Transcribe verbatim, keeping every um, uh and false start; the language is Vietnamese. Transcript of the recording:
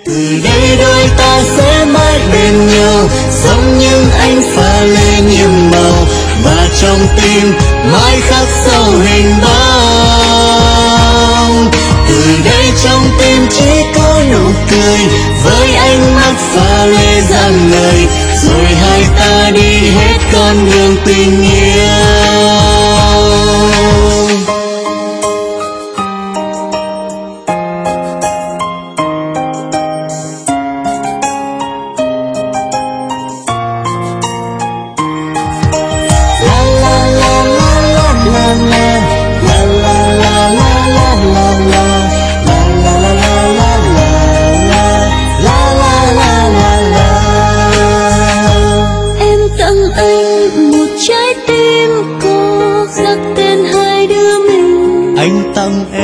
Từ đây đôi ta sẽ mãi bên nhau, giống những ánh pha lê nhiệm màu, và trong tim mãi khắc sâu hình bóng. Từ đây trong tim chỉ có nụ cười, với ánh mắt pha lê rạng ngời, rồi hai ta đi hết con đường tình yêu. Anh tặng